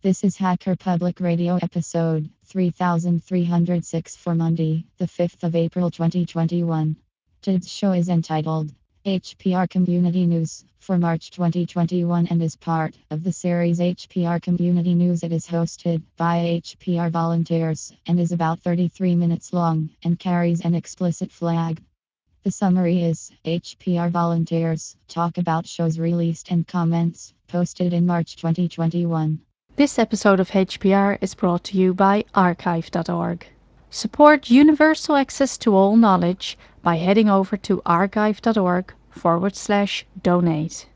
This is Hacker Public Radio episode 3306 for Monday, the 5th of April 2021. Today's show is entitled HPR Community News for March 2021 and is part of the series HPR Community News. It is hosted by HPR volunteers and is about 33 minutes long and carries an explicit flag. The summary is HPR volunteers talk about shows released and comments posted in March 2021. This episode of HPR is brought to you by archive.org. Support universal access to all knowledge by heading over to archive.org/donate.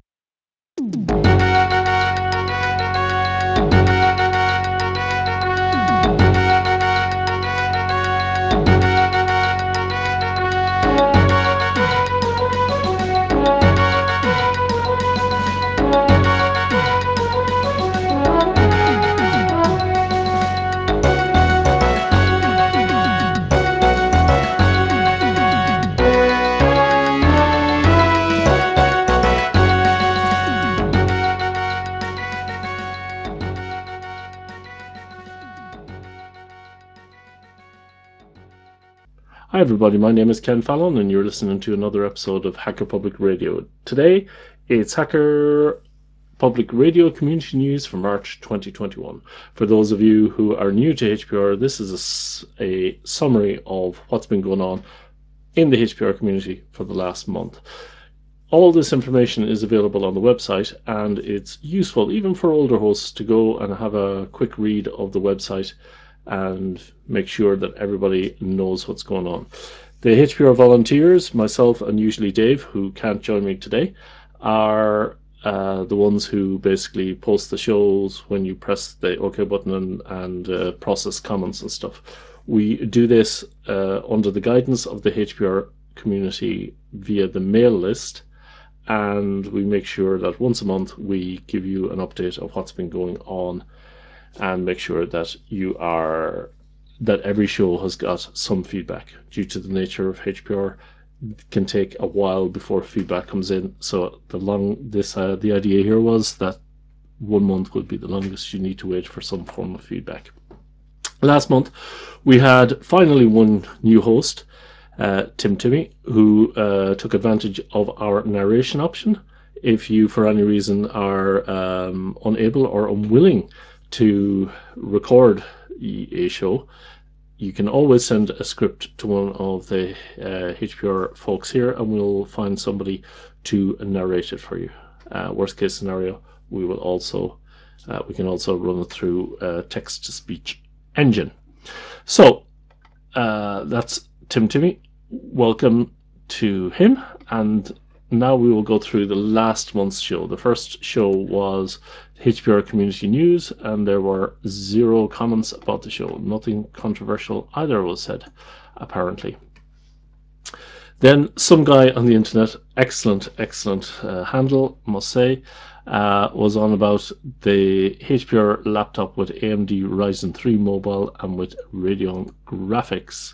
Hi everybody, my name is Ken Fallon and you're listening to another episode of Hacker Public Radio. Today, it's Hacker Public Radio Community News for March 2021. For those of you who are new to HPR, this is a summary of what's been going on in the HPR community for the last month. All this information is available on the website, and it's useful even for older hosts to go and have a quick read of the website and make sure that everybody knows what's going on. The HPR volunteers, myself and usually Dave, who can't join me today, are the ones who basically post the shows when you press the OK button and process comments and stuff. We do this under the guidance of the HPR community via the mail list, and we make sure that once a month we give you an update of what's been going on and make sure that that every show has got some feedback. Due to the nature of HPR, it can take a while before feedback comes in. So the idea here was that 1 month would be the longest you need to wait for some form of feedback. Last month, we had finally one new host, Tim Timmy, who took advantage of our narration option. If you, for any reason, are unable or unwilling to record a show, you can always send a script to one of the HPR folks here and we'll find somebody to narrate it for you. Worst case scenario, we can also run it through a text-to-speech engine. So that's Tim Timmy. Welcome to him, and now we will go through the last month's show. The first show was HPR Community News, and there were 0 comments about the show. Nothing controversial either was said, apparently. Then some guy on the internet, excellent handle, must say, was on about the HPR laptop with AMD Ryzen 3 mobile and with Radeon graphics.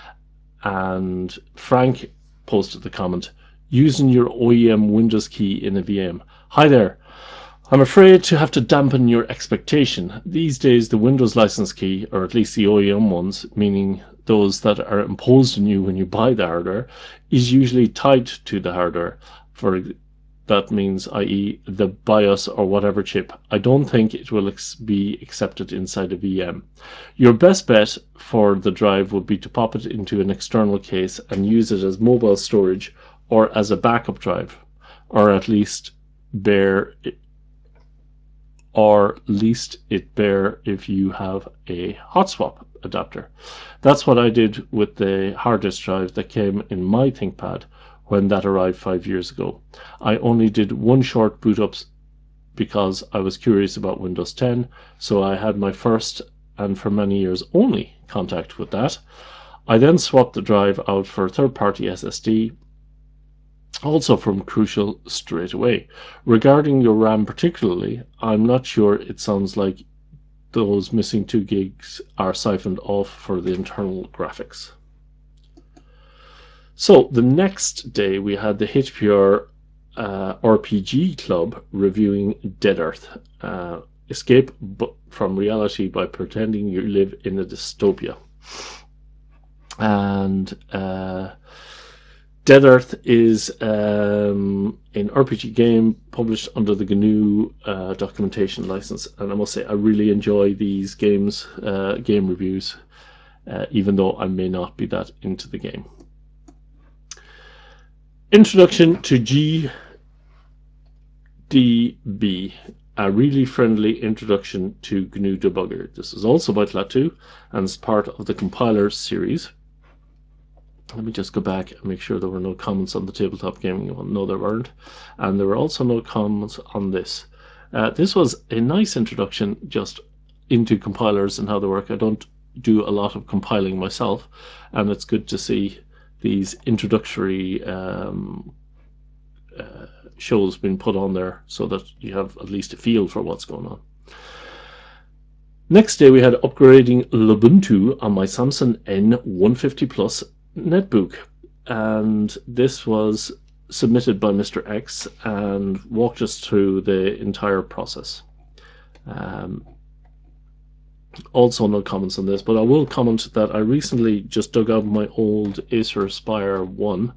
And Frank posted the comment, using your OEM Windows key in a VM. Hi there. I'm afraid to have to dampen your expectation. These days the Windows license key, or at least the OEM ones, meaning those that are imposed on you when you buy the hardware, is usually tied to the hardware. That means, i.e. the BIOS or whatever chip. I don't think it will be accepted inside a VM. Your best bet for the drive would be to pop it into an external case and use it as mobile storage or as a backup drive, or at least it bare if you have a hot swap adapter. That's what I did with the hard disk drive that came in my ThinkPad when that arrived 5 years ago. I only did one short boot up because I was curious about Windows 10, so I had my first and for many years only contact with that. I then swapped the drive out for a third-party SSD, also from Crucial, straight away. Regarding your RAM particularly, I'm not sure. It sounds like those missing 2 gigs are siphoned off for the internal graphics. So the next day we had the HPR RPG Club reviewing Dead Earth. escape from reality by pretending you live in a dystopia. And Dead Earth is an RPG game published under the GNU documentation license, and I must say I really enjoy these games, game reviews, even though I may not be that into the game. Introduction to GDB, a really friendly introduction to GNU Debugger. This is also by Klaatu and is part of the compiler series. Let me just go back and make sure there were no comments on the tabletop gaming one. No, there weren't. And there were also no comments on this. This was a nice introduction just into compilers and how they work. I don't do a lot of compiling myself, and it's good to see these introductory shows being put on there so that you have at least a feel for what's going on. Next day we had upgrading Lubuntu on my Samsung N150 Plus netbook, and this was submitted by Mr. X and walked us through the entire process. Also no comments on this, but I will comment that I recently just dug out my old Acer Aspire 1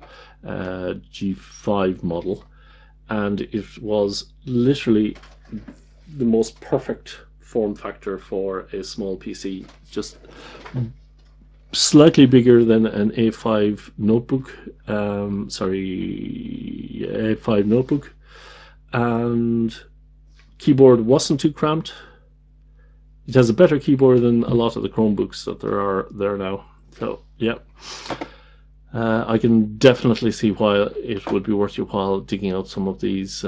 G5 model, and it was literally the most perfect form factor for a small PC. Just slightly bigger than an A5 notebook, A5 notebook, and keyboard wasn't too cramped. It has a better keyboard than a lot of the Chromebooks that there are there now. So yeah, I can definitely see why it would be worth your while digging out some of these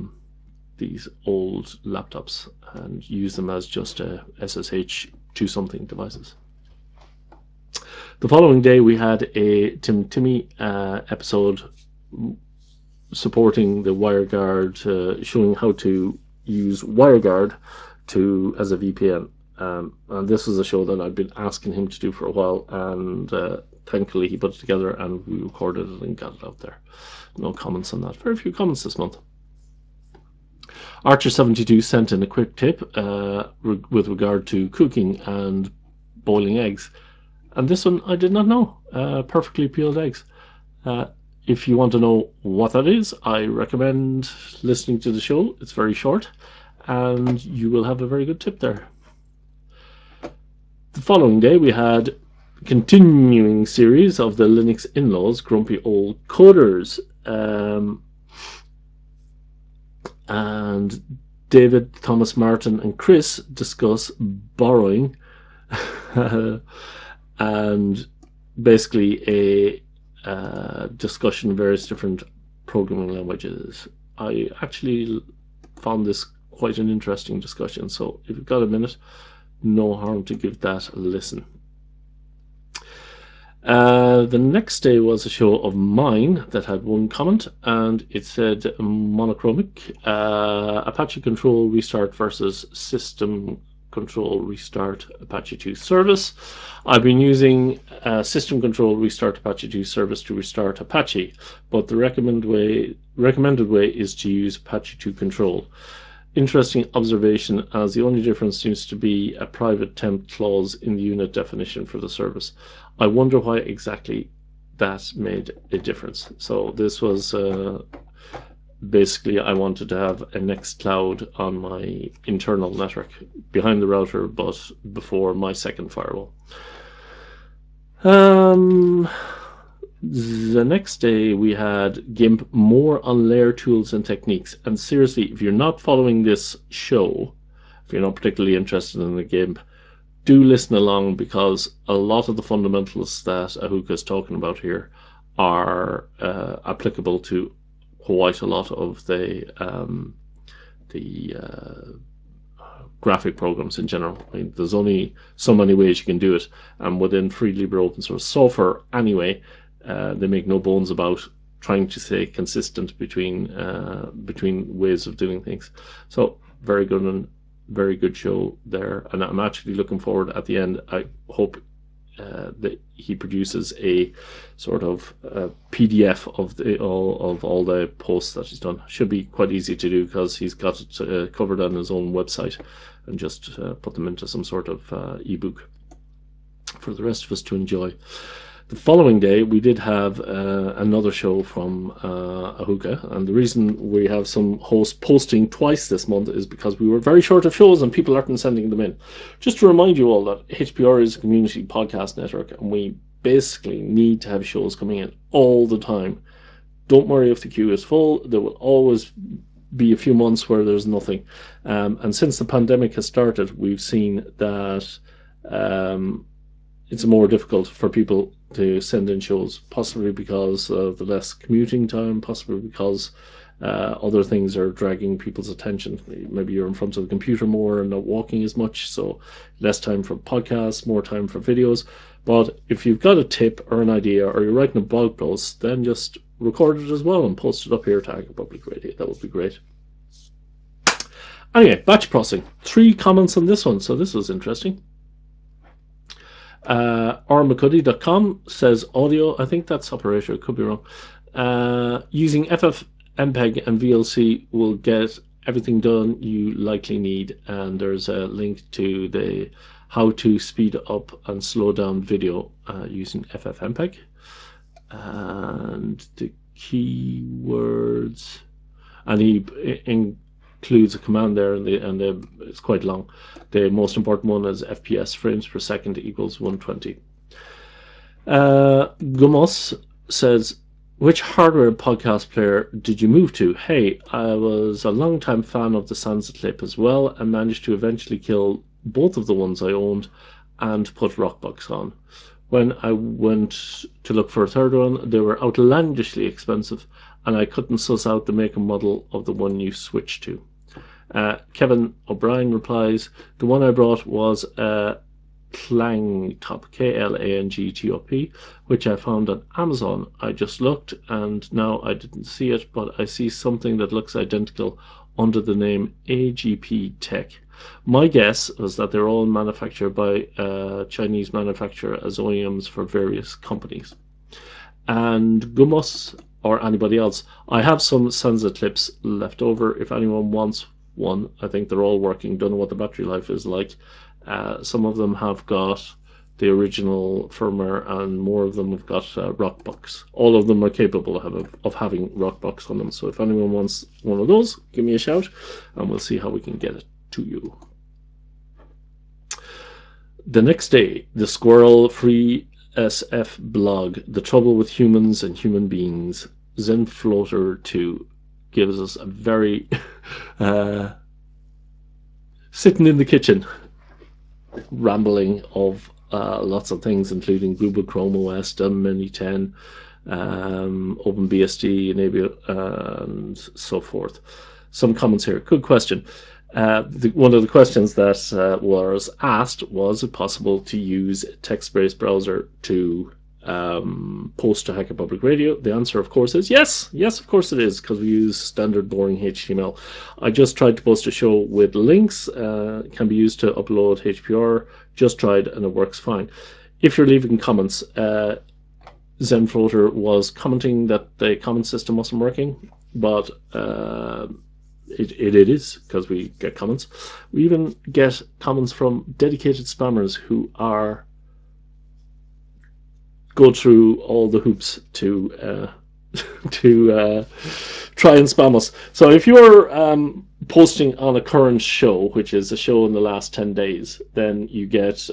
old laptops and use them as just a SSH to something devices. The following day we had a Timmy episode supporting the WireGuard, showing how to use WireGuard as a VPN. And this was a show that I've been asking him to do for a while, and thankfully he put it together and we recorded it and got it out there. No comments on that. Very few comments this month. Archer72 sent in a quick tip with regard to cooking and boiling eggs. And this one I did not know. Perfectly peeled eggs. If you want to know what that is, I recommend listening to the show. It's very short, and you will have a very good tip there. The following day we had continuing series of the Linux in-laws, grumpy old coders. And David, Thomas, Martin, and Chris discuss borrowing and basically a discussion of various different programming languages. I actually found this quite an interesting discussion, so if you've got a minute, no harm to give that a listen. The next day was a show of mine that had one comment, and it said monochromic, Apache control restart versus system control restart Apache 2 service. I've been using system control restart Apache 2 service to restart Apache, but the recommended way is to use Apache 2 control. Interesting observation, as the only difference seems to be a private temp clause in the unit definition for the service. I wonder why exactly that made a difference. So this was basically I wanted to have a Nextcloud on my internal network behind the router, but before my second firewall. The next day we had GIMP more on layer tools and techniques. And seriously, if you're not following this show, if you're not particularly interested in the GIMP, do listen along, because a lot of the fundamentals that Ahuka is talking about here are applicable to quite a lot of the graphic programs in general. I mean, there's only so many ways you can do it, and within free libre open source software anyway, they make no bones about trying to stay consistent between ways of doing things. So very good and very good show there, and I'm actually looking forward at the end. I hope that he produces a sort of PDF of all the posts that he's done. Should be quite easy to do because he's got it covered on his own website. and just put them into some sort of ebook for the rest of us to enjoy. The following day, we did have another show from Ahuka, and the reason we have some hosts posting twice this month is because we were very short of shows and people aren't sending them in. Just to remind you all that HPR is a community podcast network, and we basically need to have shows coming in all the time. Don't worry if the queue is full. There will always be a few months where there's nothing. And since the pandemic has started, we've seen that it's more difficult for people to send in shows, possibly because of the less commuting time, possibly because other things are dragging people's attention. Maybe you're in front of the computer more and not walking as much, so less time for podcasts, more time for videos. But if you've got a tip or an idea, or you're writing a blog post, then just record it as well and post it up here to Hacker Public Radio. That would be great. Anyway, batch processing. 3 comments on this one, so this was interesting. rmccuddy.com says audio, I think that's operator, could be wrong. Using FFmpeg and VLC will get everything done you likely need, and there's a link to the how to speed up and slow down video using FFmpeg. And the keywords, and he includes a command there, and it's quite long. The most important one is FPS, frames per second, equals 120. Gumos says, which hardware podcast player did you move to? Hey, I was a long-time fan of the Sansa as well, and managed to eventually kill both of the ones I owned and put Rockbox on. When I went to look for a third one, they were outlandishly expensive, and I couldn't suss out the make and model of the one you switched to. Kevin O'Brien replies, the one I brought was a Klangtop, Klangtop, which I found on Amazon. I just looked, and now I didn't see it, but I see something that looks identical under the name AGP Tech. My guess was that they're all manufactured by a Chinese manufacturer as OEMs for various companies. And Gumos, or anybody else, I have some Sansa clips left over if anyone wants one. I think they're all working. Don't know what the battery life is like. Some of them have got the original firmware, and more of them have got Rockbox. All of them are capable of having Rockbox on them. So if anyone wants one of those, give me a shout, and we'll see how we can get it to you. The next day, the Squirrel Free SF blog, The Trouble with Humans and Human Beings, Zenfloater 2, gives us a very sitting in the kitchen rambling of lots of things, including Google Chrome OS, Mini 10, OpenBSD, Enable, and so forth. Some comments here. Good question. One of the questions that was asked, was it possible to use text-based browser to post to Hacker Public Radio? The answer, of course, is yes. Yes, of course it is, because we use standard boring HTML. I just tried to post a show with links. Can be used to upload HPR. Just tried, and it works fine. If you're leaving comments, Zenfloater was commenting that the comment system wasn't working, but it is, because we get comments. We even get comments from dedicated spammers who are go through all the hoops to try and spam us. So if you're posting on a current show, which is a show in the last 10 days, then you get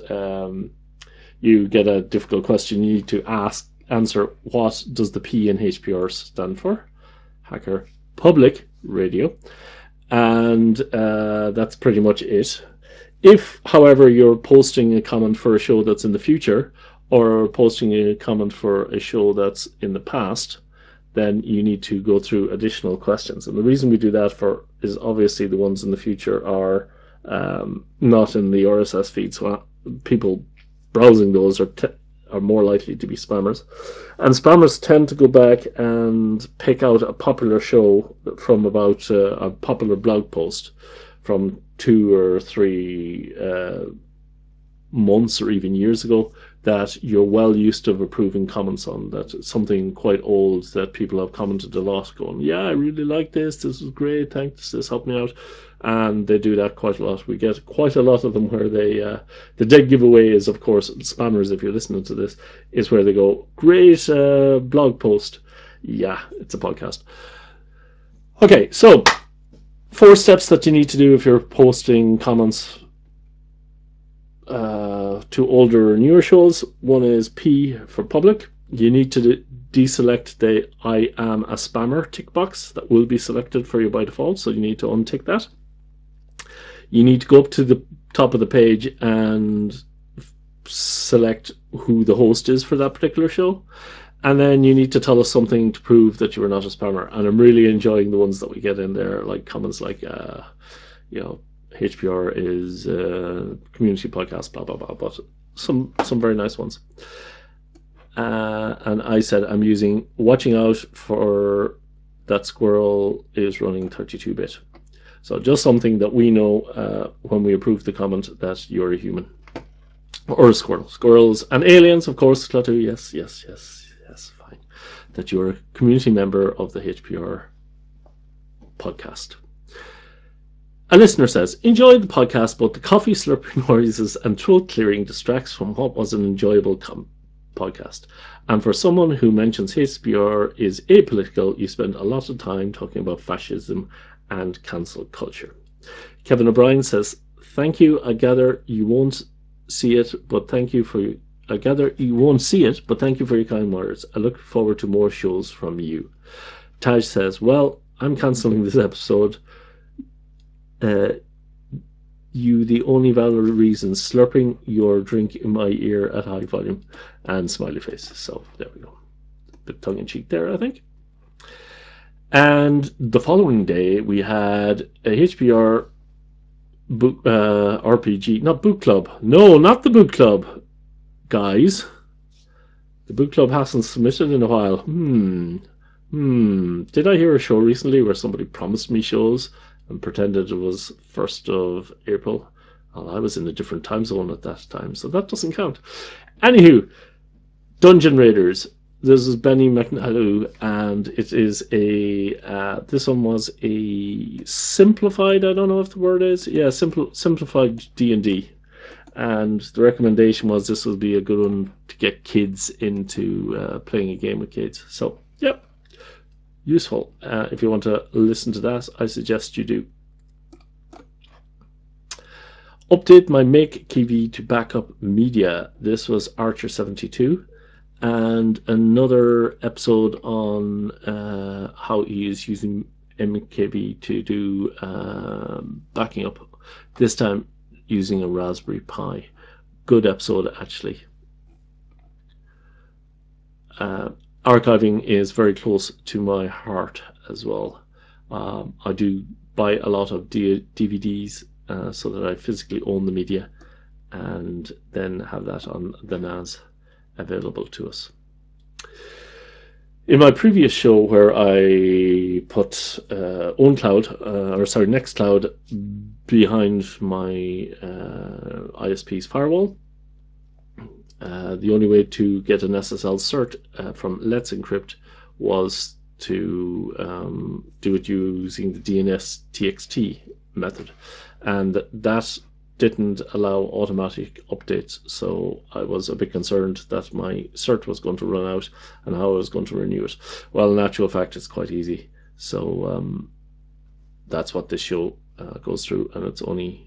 a difficult question. You need to answer, what does the P in HPR stand for? Hacker Public Radio. And that's pretty much it. If, however, you're posting a comment for a show that's in the future, or posting a comment for a show that's in the past, then you need to go through additional questions. And the reason we do that for is obviously the ones in the future are not in the RSS feed, so people browsing those are more likely to be spammers. And spammers tend to go back and pick out a popular show from about a popular blog post from 2 or 3 months or even years ago. that you're well used to approving comments on. That's something quite old that people have commented a lot, going, yeah, I really like this. This is great. Thanks. This helped me out. And they do that quite a lot. We get quite a lot of them where they, the dead giveaway is, of course, spammers, if you're listening to this, is where they go, great blog post. Yeah, it's a podcast. Okay, so 4 steps that you need to do if you're posting comments to older or newer shows. One is P for public. You need to deselect the I am a spammer tick box that will be selected for you by default, so you need to untick that. You need to go up to the top of the page and select who the host is for that particular show. And then you need to tell us something to prove that you are not a spammer. And I'm really enjoying the ones that we get in there, like comments like, HPR is a community podcast, blah, blah, blah. But some very nice ones. And I said I'm watching out for that squirrel is running 32-bit. So just something that we know when we approve the comment that you're a human. Or a squirrel. Squirrels and aliens, of course, Klaatu, yes, fine. That you're a community member of the HPR podcast. A listener says, enjoyed the podcast, but the coffee slurping noises and throat clearing distracts from what was an enjoyable podcast. And for someone who mentions HPR is apolitical, you spend a lot of time talking about fascism and cancel culture. Kevin O'Brien says, thank you. I gather you won't see it, but thank you for your kind words. I look forward to more shows from you. Taj says, well, I'm cancelling this episode. You the only valid reason, slurping your drink in my ear at high volume, and smiley face. So there we go. A bit tongue-in-cheek there, I think. And the following day we had a HPR book RPG, not book club. No, not the book club, guys. The book club hasn't submitted in a while. Did I hear a show recently where somebody promised me shows and pretended it was 1st of April? Well, I was in a different time zone at that time, so that doesn't count. Anywho, Dungeon Raiders. This is Benny McNally, and it is this one was a simplified, I don't know if the word is, simplified D&D. And the recommendation was this would be a good one to get kids into playing a game with kids. So, yep, useful. If you want to listen to that, I suggest you do. Update my Make Kiwi to backup media. This was Archer 72. And another episode on how he is using MKB to do backing up, this time using a Raspberry Pi. Good episode, actually. Archiving is very close to my heart as well. I do buy a lot of DVDs so that I physically own the media and then have that on the NAS available to us. In my previous show where I put Nextcloud behind my ISP's firewall, the only way to get an SSL cert from Let's Encrypt was to do it using the DNS TXT method, and that didn't allow automatic updates, so I was a bit concerned that my cert was going to run out and how I was going to renew it. Well, in actual fact, it's quite easy. So that's what this show goes through, and it's only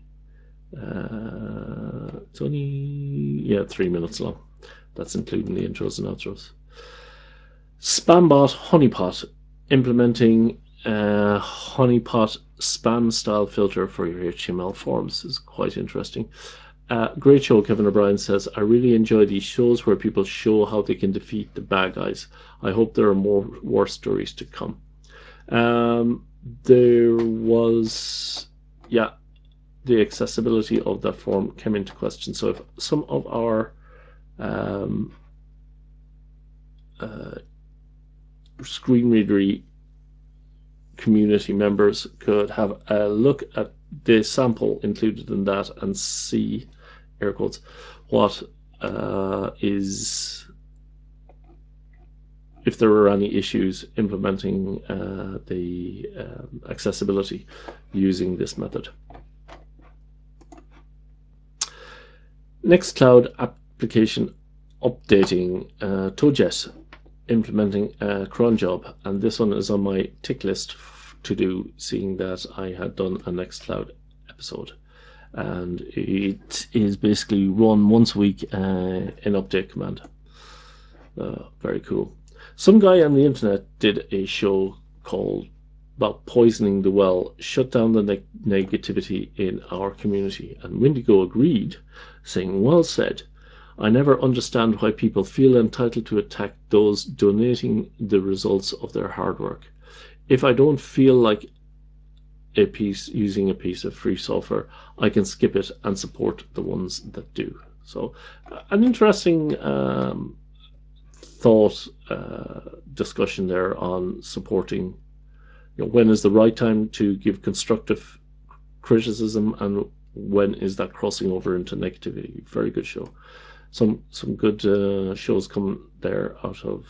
3 minutes long. That's including the intros and outros. Spambot Honeypot, implementing Honeypot spam style filter for your HTML forms is quite interesting. Great show, Kevin O'Brien says. I really enjoy these shows where people show how they can defeat the bad guys. I hope there are more war stories to come. There was, the accessibility of that form came into question. So if some of our screen readery community members could have a look at the sample included in that and see, air quotes, what is if there are any issues implementing the accessibility using this method. Nextcloud application updating, ToadJet implementing a cron job, and this one is on my tick list to do, seeing that I had done a Nextcloud episode, and it is basically run once a week in update command. Very cool. Some guy on the internet did a show called about poisoning the well, shut down the negativity in our community, and Wendigo agreed, saying, well said. I never understand why people feel entitled to attack those donating the results of their hard work. If I don't feel like using a piece of free software, I can skip it and support the ones that do. So an interesting thought discussion there on supporting, when is the right time to give constructive criticism and when is that crossing over into negativity. Very good show. Some good shows come there out of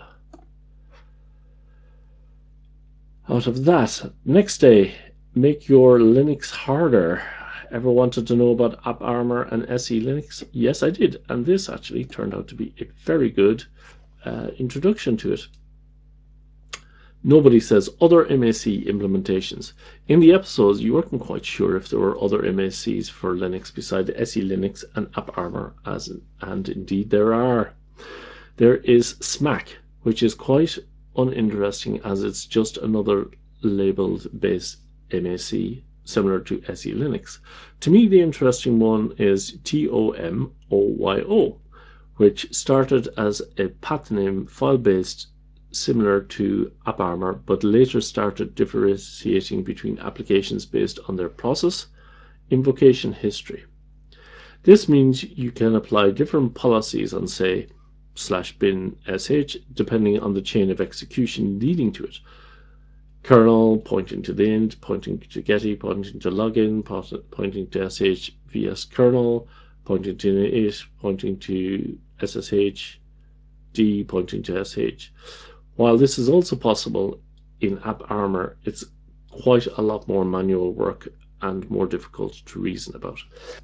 that. Next day, make your Linux harder. Ever wanted to know about AppArmor and SE Linux? Yes, I did, and this actually turned out to be a very good introduction to it. Nobody says other MAC implementations. In the episodes, you weren't quite sure if there were other MACs for Linux beside SE Linux and AppArmor, and indeed there are. There is SMAC, which is quite uninteresting as it's just another labeled based MAC similar to SE Linux. To me, the interesting one is TOMOYO, which started as a path-name file-based similar to AppArmor, but later started differentiating between applications based on their process invocation history. This means you can apply different policies on, say, /bin sh depending on the chain of execution leading to it. Kernel pointing to the int, pointing to getty, pointing to login, pointing to sh vs kernel, pointing to it, pointing to ssh, d pointing to sh. While this is also possible in AppArmor, it's quite a lot more manual work and more difficult to reason about.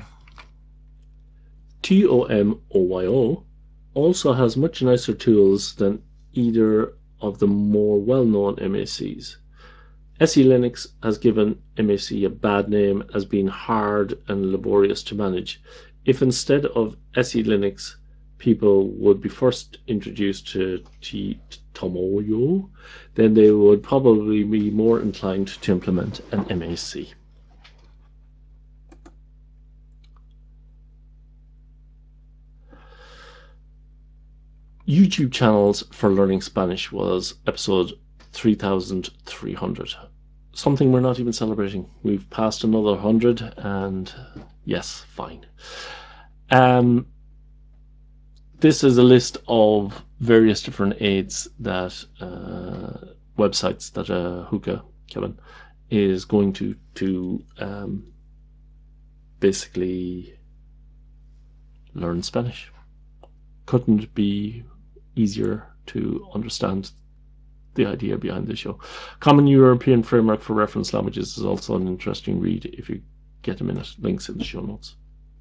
TOMOYO also has much nicer tools than either of the more well-known MACs. SE Linux has given MAC a bad name as being hard and laborious to manage. If instead of SE Linux, people would be first introduced to TOMOYO, then they would probably be more inclined to implement an MAC. YouTube channels for learning Spanish was episode 3300. Something we're not even celebrating. We've passed another 100, and yes, fine. This is a list of various different aids that websites that Hookah, Kevin, is going to basically learn Spanish. Couldn't be easier to understand the idea behind the show. Common European Framework for Reference Languages is also an interesting read if you get a minute. Links in the show notes.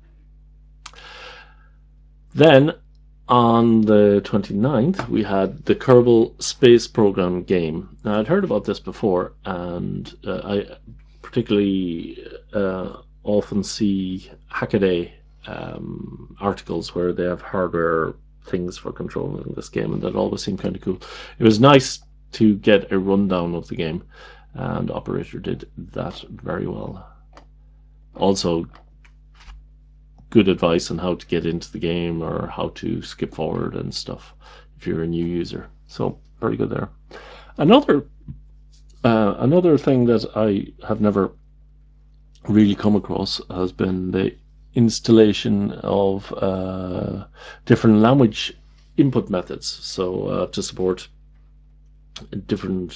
Then on the 29th, we had the Kerbal Space Program game. Now, I'd heard about this before, and I particularly often see Hackaday articles where they have hardware things for controlling this game, and that always seemed kind of cool. It was nice to get a rundown of the game, and Operator did that very well. Also, good advice on how to get into the game or how to skip forward and stuff if you're a new user. So very good there. Another thing that I have never really come across has been the installation of different language input methods. So to support different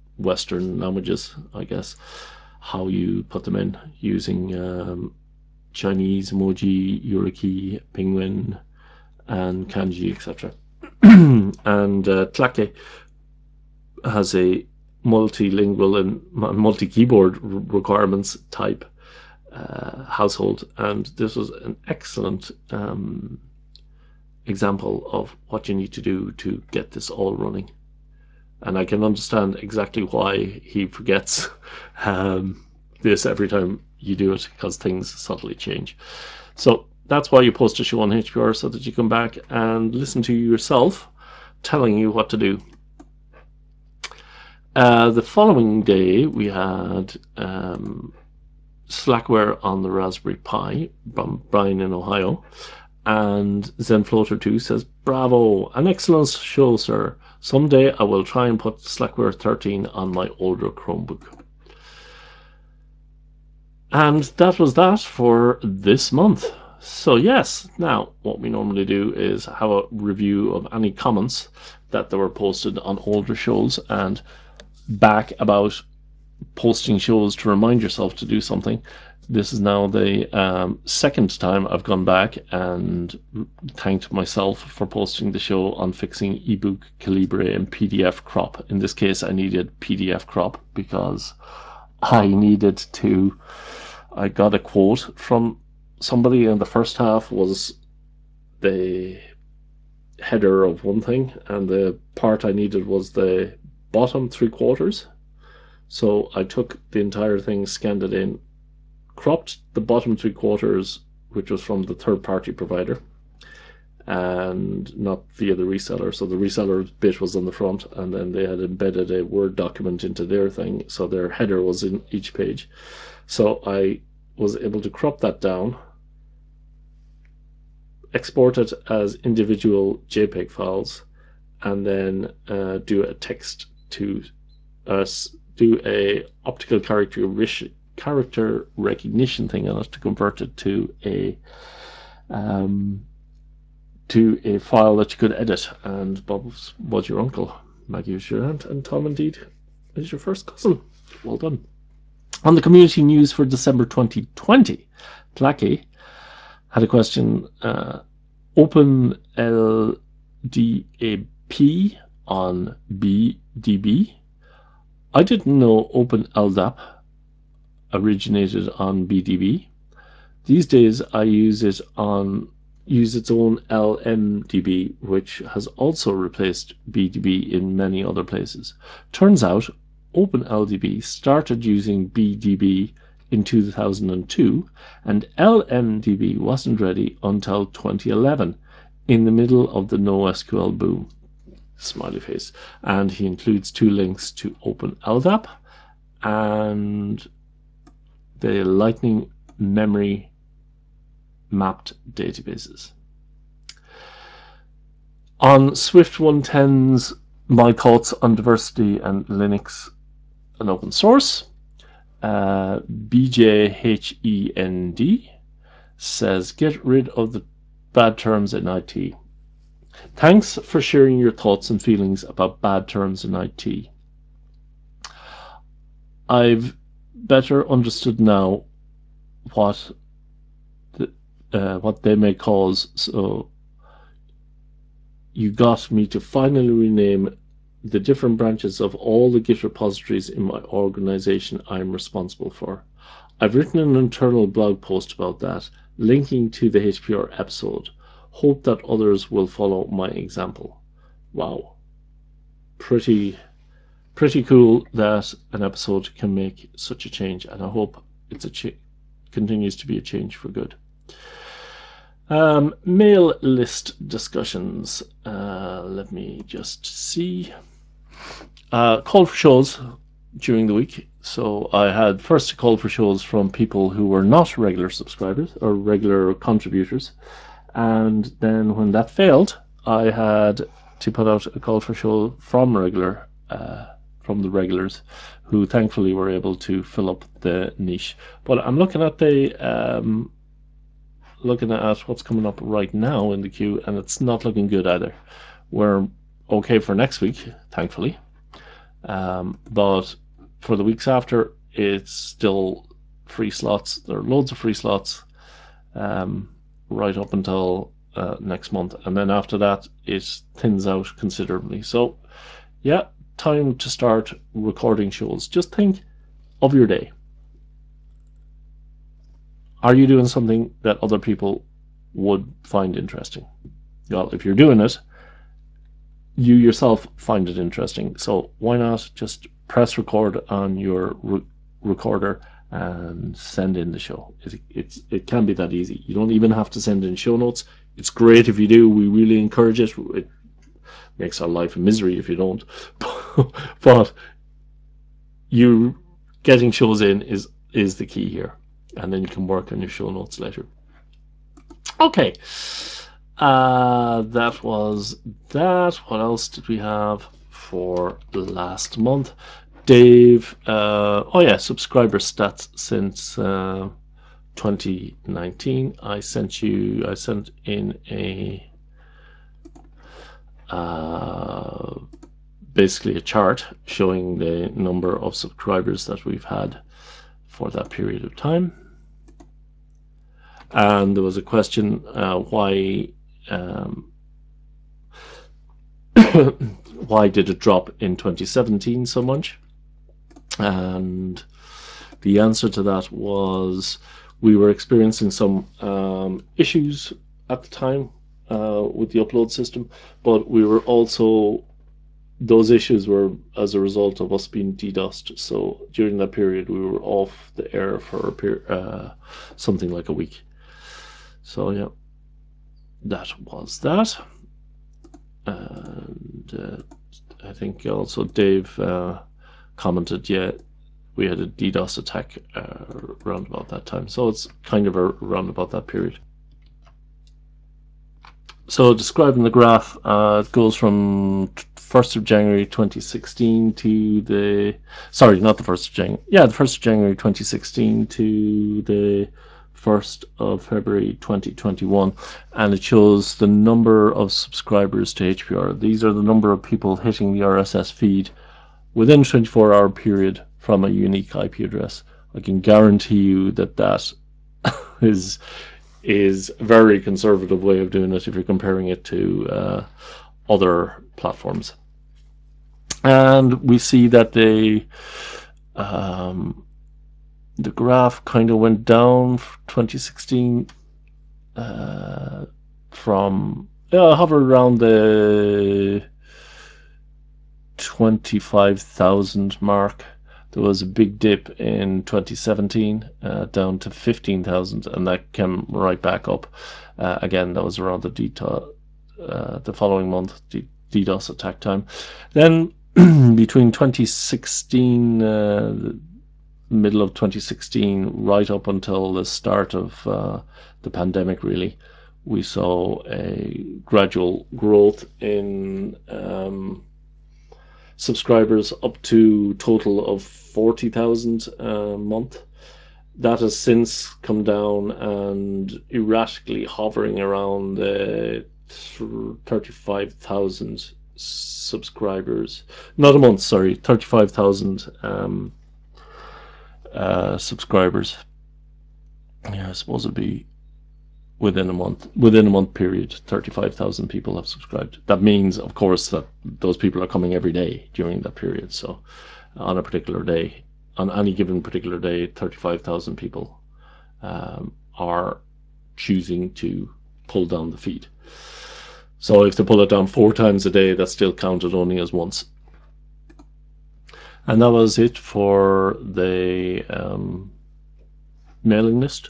non-Western languages, I guess, how you put them in using Chinese emoji, Yuriki, penguin, and kanji, etc. And Tlake has a multilingual and multi-keyboard requirements type household, and this was an excellent example of what you need to do to get this all running. And I can understand exactly why he forgets this every time you do it, because things subtly change. So that's why you post a show on HPR, so that you come back and listen to yourself telling you what to do. The following day we had Slackware on the Raspberry Pi from Brian in Ohio, and ZenFloater 2 says, "Bravo, an excellent show, sir. Someday I will try and put Slackware 13 on my older Chromebook." And that was that for this month. So yes, now what we normally do is have a review of any comments that were posted on older shows, and back about posting shows to remind yourself to do something. This is now the second time I've gone back and thanked myself for posting the show on fixing ebook Calibre and PDF crop. In this case, I needed PDF crop because I got a quote from somebody, and the first half was the header of one thing, and the part I needed was the bottom 3/4. So I took the entire thing, scanned it in, cropped the bottom 3/4, which was from the third-party provider and not via the reseller. So the reseller bit was on the front, and then they had embedded a Word document into their thing, so their header was in each page. So I was able to crop that down, export it as individual JPEG files, and then do a text to do a optical character recognition thing on it to convert it to a file that you could edit. And Bob was your uncle, Maggie was your aunt, and Tom indeed is your first cousin. Well done. On the community news for December 2020, Tlake had a question. Open LDAP on BDB. I didn't know Open LDAP originated on BDB. These days I use its own LMDB, which has also replaced BDB in many other places. Turns out OpenLDB started using BDB in 2002, and LMDB wasn't ready until 2011, in the middle of the NoSQL boom. Smiley face. And he includes 2 links to OpenLDAP and the Lightning memory mapped databases. On Swift 110's My Thoughts on Diversity and Linux and Open Source, BJHEND says, "Get rid of the bad terms in IT. Thanks for sharing your thoughts and feelings about bad terms in IT. I've better understood now what they may cause, so you got me to finally rename the different branches of all the Git repositories in my organization I'm responsible for. I've written an internal blog post about that, linking to the HPR episode. Hope that others will follow my example." Wow. Pretty cool that an episode can make such a change, and I hope it's continues to be a change for good. Mail list discussions. Let me just see. Call for shows during the week. So I had first a call for shows from people who were not regular subscribers or regular contributors. And then when that failed, I had to put out a call for show from the regulars, who thankfully were able to fill up the niche. But I'm looking at what's coming up right now in the queue, and it's not looking good either. We're okay for next week, thankfully, but for the weeks after, it's still free slots. There are loads of free slots, right up until next month, and then after that it thins out considerably. So yeah, time to start recording shows. Just think of your day. Are you doing something that other people would find interesting? Well, if you're doing it, you yourself find it interesting. So why not just press record on your recorder and send in the show? It can be that easy. You don't even have to send in show notes. It's great if you do. We really encourage it. It makes our life a misery if you don't. But you getting shows in is the key here, and then you can work on your show notes later. Okay. That was that. What else did we have for last month? Dave, oh yeah, subscriber stats since 2019. I sent in a basically a chart showing the number of subscribers that we've had for that period of time. And there was a question why why did it drop in 2017 so much? And the answer to that was we were experiencing some issues at the time with the upload system, but we were also, those issues were as a result of us being DDoSed. So during that period, we were off the air for something like a week. So yeah, that was that. And I think also Dave commented, yeah, we had a DDoS attack around about that time. So it's kind of around about that period. So describing the graph, it goes from 1st of January 2016 to the, sorry, not the 1st of January, yeah, the 1st of January 2016 to the 1st of February 2021, and it shows the number of subscribers to HPR. These are the number of people hitting the RSS feed within a 24-hour period from a unique IP address. I can guarantee you that that is a very conservative way of doing it if you're comparing it to other platforms. And we see that the graph kind of went down 2016 from hovered around the 25,000 mark. There was a big dip in 2017 down to 15,000, and that came right back up. Again, that was around the following month, DDoS attack time. Then between 2016, the middle of 2016, right up until the start of the pandemic, really, we saw a gradual growth in subscribers up to total of 40,000 a month. That has since come down and erratically hovering around 35,000 subscribers. Not a month, sorry, 35,000 subscribers. Yeah, I suppose it'd be within a month period, 35,000 people have subscribed. That means, of course, that those people are coming every day during that period. So on a particular day, on any given particular day, 35,000 people are choosing to pull down the feed. So if they pull it down 4 times a day, that's still counted only as once. And that was it for the mailing list.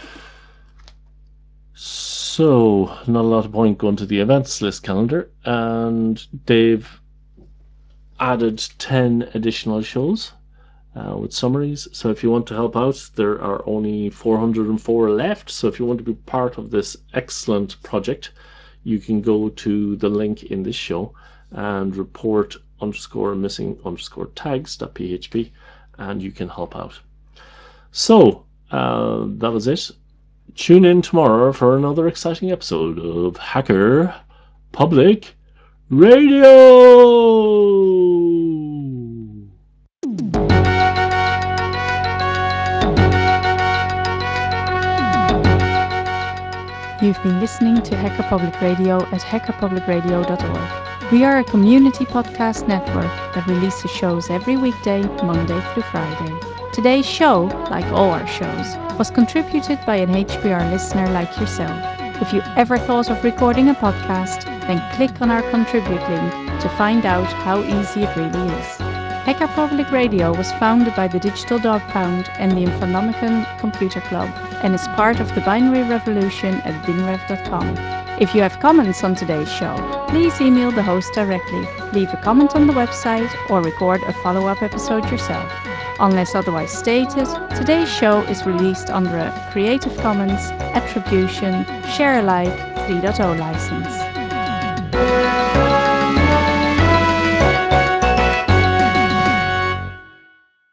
So, not a lot of point going to the events list calendar, and Dave added 10 additional shows with summaries. So if you want to help out, there are only 404 left. So if you want to be part of this excellent project, you can go to the link in this show and report _missing_tags.php, and you can help out. So that was it. Tune in tomorrow for another exciting episode of Hacker Public Radio. You've been listening to Hacker Public Radio at hackerpublicradio.org. We are a community podcast network that releases shows every weekday, Monday through Friday. Today's show, like all our shows, was contributed by an HPR listener like yourself. If you ever thought of recording a podcast, then click on our contribute link to find out how easy it really is. Hacker Public Radio was founded by the Digital Dog Pound and the Infonomicon Computer Club and is part of the binary revolution at binrev.com. If you have comments on today's show, please email the host directly, leave a comment on the website, or record a follow-up episode yourself. Unless otherwise stated, today's show is released under a Creative Commons Attribution Share Alike 3.0 license.